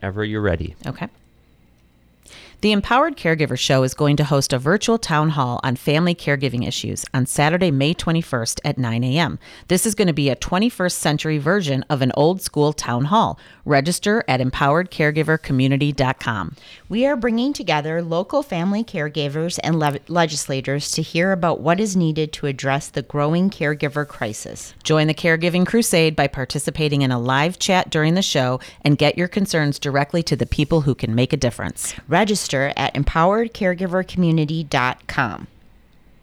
whenever you're ready. Okay. The Empowered Caregiver Show is going to host a virtual town hall on family caregiving issues on Saturday, May 21st at 9 a.m. This is going to be a 21st century version of an old school town hall. Register at empoweredcaregivercommunity.com. We are bringing together local family caregivers and legislators to hear about what is needed to address the growing caregiver crisis. Join the caregiving crusade by participating in a live chat during the show and get your concerns directly to the people who can make a difference. Register at empoweredcaregivercommunity.com.